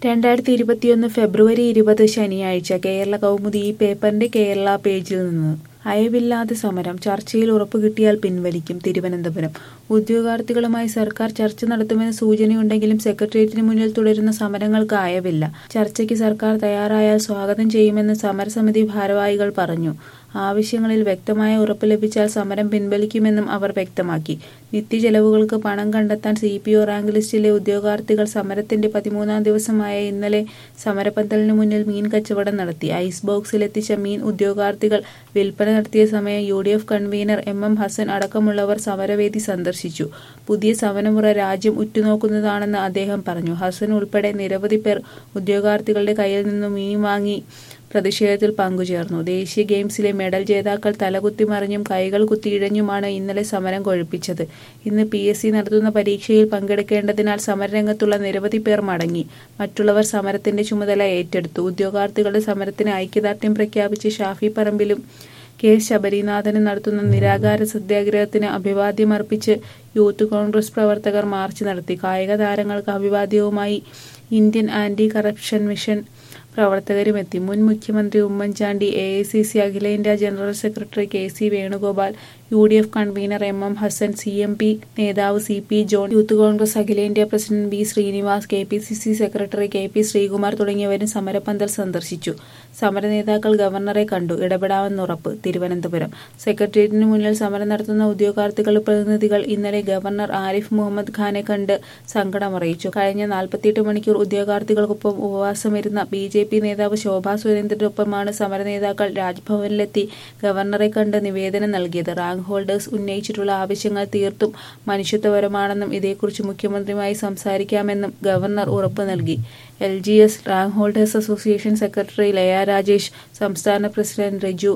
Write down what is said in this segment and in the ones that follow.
2021 ഫെബ്രുവരി 20 ശനിയാഴ്ച കേരള കൗമുദി ഈ പേപ്പറിന്റെ കേരള പേജിൽ നിന്ന് അയവില്ലാതെ സമരം ചർച്ചയിൽ ഉറപ്പുകിട്ടിയാൽ പിൻവലിക്കും. തിരുവനന്തപുരം ഉദ്യോഗാർത്ഥികളുമായി സർക്കാർ ചർച്ച നടത്തുമെന്ന് സൂചനയുണ്ടെങ്കിലും സെക്രട്ടേറിയറ്റിന് മുന്നിൽ തുടരുന്ന സമരങ്ങൾക്ക് അയവില്ല. ചർച്ചയ്ക്ക് സർക്കാർ തയ്യാറായാൽ സ്വാഗതം ചെയ്യുമെന്ന് സമരസമിതി ഭാരവാഹികൾ പറഞ്ഞു. ആവശ്യങ്ങളിൽ വ്യക്തമായ ഉറപ്പ് ലഭിച്ചാൽ സമരം പിൻവലിക്കുമെന്നും അവർ വ്യക്തമാക്കി. നിത്യചെലവുകൾക്ക് പണം കണ്ടെത്താൻ CPO റാങ്ക് ലിസ്റ്റിലെ ഉദ്യോഗാർത്ഥികൾ സമരത്തിന്റെ 13ാം ദിവസമായ ഇന്നലെ സമരപന്തലിന് മുന്നിൽ മീൻ കച്ചവടം നടത്തി. ഐസ് ബോക്സിലെത്തിച്ച മീൻ ഉദ്യോഗാർത്ഥികൾ വിൽപ്പന നടത്തിയ സമയം UDF കൺവീനർ MM ഹസൻ അടക്കമുള്ളവർ സമരവേദി സന്ദർശിച്ചു. പുതിയ സമരമുറ രാജ്യം ഉറ്റുനോക്കുന്നതാണെന്ന് അദ്ദേഹം പറഞ്ഞു. ഹസൻ ഉൾപ്പെടെ നിരവധി പേർ ഉദ്യോഗാർത്ഥികളുടെ കയ്യിൽ നിന്നും മീൻ വാങ്ങി പ്രതിഷേധത്തിൽ പങ്കുചേർന്നു. ദേശീയ ഗെയിംസിലെ മെഡൽ ജേതാക്കൾ തലകുത്തി മറിഞ്ഞും കൈകൾ കുത്തിയിഴഞ്ഞുമാണ് ഇന്നലെ സമരം കൊഴുപ്പിച്ചത്. ഇന്ന് PSC നടത്തുന്ന പരീക്ഷയിൽ പങ്കെടുക്കേണ്ടതിനാൽ സമരരംഗത്തുള്ള നിരവധി പേർ മടങ്ങി. മറ്റുള്ളവർ സമരത്തിന്റെ ചുമതല ഏറ്റെടുത്തു. ഉദ്യോഗാർത്ഥികളുടെ സമരത്തിന് ഐക്യദാർഢ്യം പ്രഖ്യാപിച്ച് ഷാഫി പറമ്പിലും K ശബരിനാഥനും നടത്തുന്ന നിരാഹാര സത്യാഗ്രഹത്തിന് അഭിവാദ്യമർപ്പിച്ച് യൂത്ത് കോൺഗ്രസ് പ്രവർത്തകർ മാർച്ച് നടത്തി. കായിക താരങ്ങൾക്ക് അഭിവാദ്യവുമായി ഇന്ത്യൻ ആന്റി കറപ്ഷൻ മിഷൻ പ്രവർത്തകരുമെത്തി. മുൻ മുഖ്യമന്ത്രി ഉമ്മൻചാണ്ടി, AICC അഖിലേന്ത്യാ general secretary KC Venugopal, UDF convener MM Hassan, CMP നേതാവ് CP ജോൺ, യൂത്ത് കോൺഗ്രസ് അഖിലേന്ത്യാ president B Srinivas, KPCC secretary KP Sreekumar തുടങ്ങിയവരും സമരപന്തൽ സന്ദർശിച്ചു. സമരനേതാക്കൾ ഗവർണറെ കണ്ടു. ഇടപെടാമെന്നുറപ്പ്. തിരുവനന്തപുരം സെക്രട്ടേറിയറ്റിന് മുന്നിൽ സമരം നടത്തുന്ന ഉദ്യോഗാർത്ഥികളുടെ പ്രതിനിധികൾ ഇന്നലെ ഗവർണർ ആരിഫ് മുഹമ്മദ് ഖാനെ കണ്ട് സങ്കടമറിയിച്ചു. കഴിഞ്ഞ 48 മണിക്കൂർ ഉദ്യോഗാർത്ഥികൾക്കൊപ്പം ഉപവാസമിരുന്ന BJP നേതാവ് ശോഭാ സുരേന്ദ്രനൊപ്പമാണ് സമരനേതാക്കൾ രാജ്ഭവനിലെത്തി ഗവർണറെ കണ്ട് നിവേദനം നൽകിയത്. റാങ്ക് ഹോൾഡേഴ്സ് ഉന്നയിച്ചിട്ടുള്ള ആവശ്യങ്ങൾ തീർത്തും മനുഷ്യത്വപരമാണെന്നും ഇതേക്കുറിച്ച് മുഖ്യമന്ത്രിയുമായി സംസാരിക്കാമെന്നും ഗവർണർ ഉറപ്പ് നൽകി. LGS rank holders association secretary Laya Rajesh, സംസ്ഥാന പ്രസിഡന്റ് റിജു,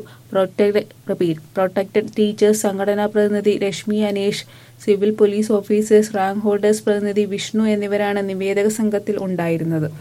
പ്രൊട്ടക്ടഡ് ടീച്ചേഴ്സ് സംഘടനാ പ്രതിനിധി Reshmi Anesh, civil police officers rank holders പ്രതിനിധി വിഷ്ണു എന്നിവരാണ് നിവേദക സംഘത്തിൽ ഉണ്ടായിരുന്നത്.